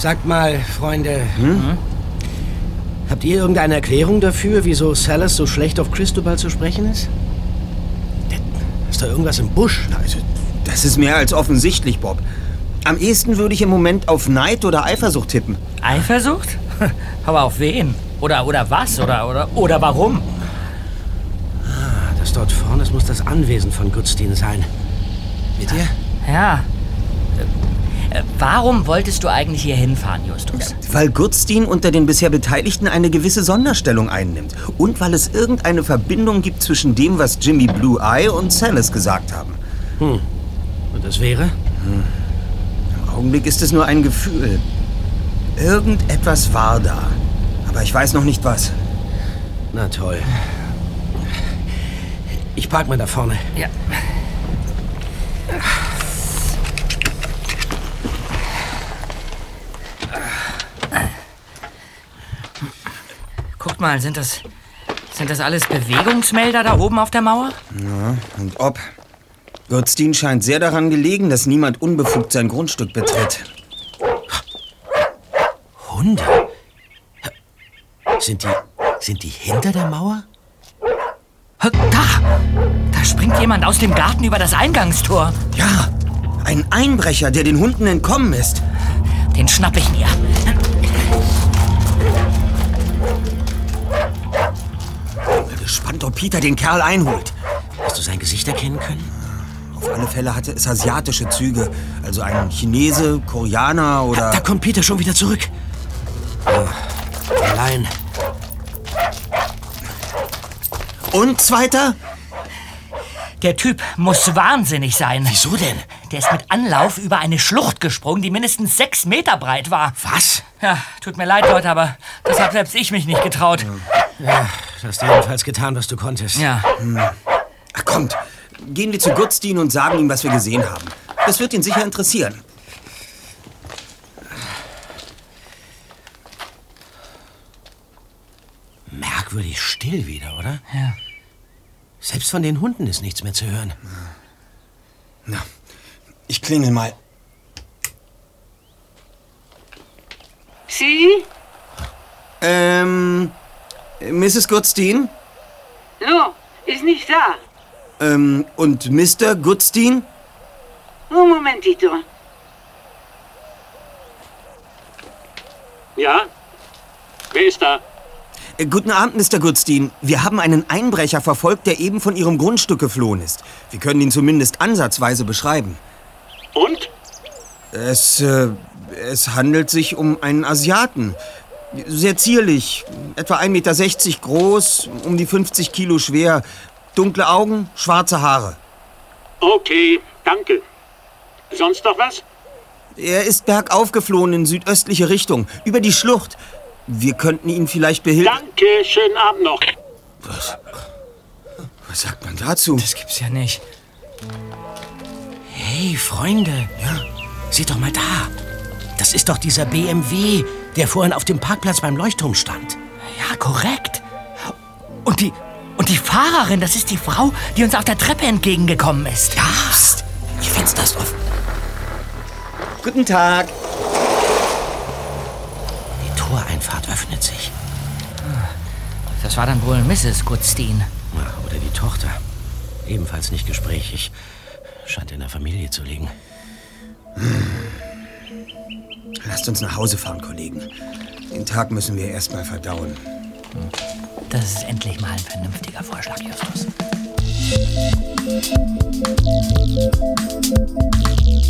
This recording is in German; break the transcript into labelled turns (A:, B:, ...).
A: Sagt mal, Freunde, habt ihr irgendeine Erklärung dafür, wieso Salas so schlecht auf Cristobal zu sprechen ist? Ist da irgendwas im Busch?
B: Also, das ist mehr als offensichtlich, Bob. Am ehesten würde ich im Moment auf Neid oder Eifersucht tippen.
C: Eifersucht? Aber auf wen? Oder was? Oder warum?
A: Das dort vorne, das muss das Anwesen von Goodstein sein. Mit ihr?
C: Ja. Warum wolltest du eigentlich hier hinfahren, Justus?
B: Weil Goodstein unter den bisher Beteiligten eine gewisse Sonderstellung einnimmt. Und weil es irgendeine Verbindung gibt zwischen dem, was Jimmy Blue Eye und Salas gesagt haben.
A: Und das wäre?
B: Im Augenblick ist es nur ein Gefühl. Irgendetwas war da. Aber ich weiß noch nicht was.
A: Na toll. Ich park mal da vorne.
C: Ja. Guck mal, sind das alles Bewegungsmelder da oben auf der Mauer?
B: Ja, und ob. Goodstein scheint sehr daran gelegen, dass niemand unbefugt sein Grundstück betritt.
A: Hunde? Sind die hinter der Mauer?
C: Da springt jemand aus dem Garten über das Eingangstor.
B: Ja, ein Einbrecher, der den Hunden entkommen ist.
C: Den schnapp ich mir.
B: Ich bin gespannt, ob Peter den Kerl einholt.
A: Hast du sein Gesicht erkennen können?
B: Auf alle Fälle hatte es asiatische Züge. Also ein Chinese, Koreaner oder...
A: Da kommt Peter schon wieder zurück. Allein.
B: Und zweiter?
C: Der Typ muss wahnsinnig sein.
A: Wieso denn?
C: Der ist mit Anlauf über eine Schlucht gesprungen, die mindestens 6 Meter breit war.
A: Was?
C: Ja, tut mir leid, Leute, aber das habe selbst ich mich nicht getraut.
A: Ja, du hast jedenfalls getan, was du konntest.
C: Ja.
B: Ach, kommt. Gehen wir zu Goodstein und sagen ihm, was wir gesehen haben. Das wird ihn sicher interessieren.
A: Merkwürdig still wieder, oder?
C: Ja.
A: Selbst von den Hunden ist nichts mehr zu hören.
B: Na, ich klingel mal.
D: Sie?
B: Mrs. Goodstein?
D: No, ist nicht da.
B: Und Mr. Goodstein?
D: Un momentito.
E: Ja? Wer ist da?
B: Guten Abend, Mr. Goodstein. Wir haben einen Einbrecher verfolgt, der eben von Ihrem Grundstück geflohen ist. Wir können ihn zumindest ansatzweise beschreiben.
E: Und?
B: Es handelt sich um einen Asiaten. Sehr zierlich, etwa 1,60 Meter groß, um die 50 Kilo schwer. Dunkle Augen, schwarze Haare.
E: Okay, danke. Sonst noch was?
B: Er ist bergauf geflohen in südöstliche Richtung, über die Schlucht. Wir könnten ihn vielleicht behilfen.
E: Danke, schönen Abend noch.
B: Was sagt man dazu?
C: Das gibt's ja nicht.
A: Hey, Freunde. Ja. Seht doch mal da. Das ist doch dieser BMW, der vorhin auf dem Parkplatz beim Leuchtturm stand.
C: Ja, korrekt. Und die Fahrerin, das ist die Frau, die uns auf der Treppe entgegengekommen ist.
A: Ja, Psst. Die Fenster ist offen.
B: Guten Tag.
A: Die Toreinfahrt öffnet sich.
C: Das war dann wohl Mrs. Goodstein.
A: Ja, oder die Tochter. Ebenfalls nicht gesprächig. Scheint in der Familie zu liegen.
B: Lasst uns nach Hause fahren, Kollegen. Den Tag müssen wir erst mal verdauen.
C: Das ist endlich mal ein vernünftiger Vorschlag, Justus.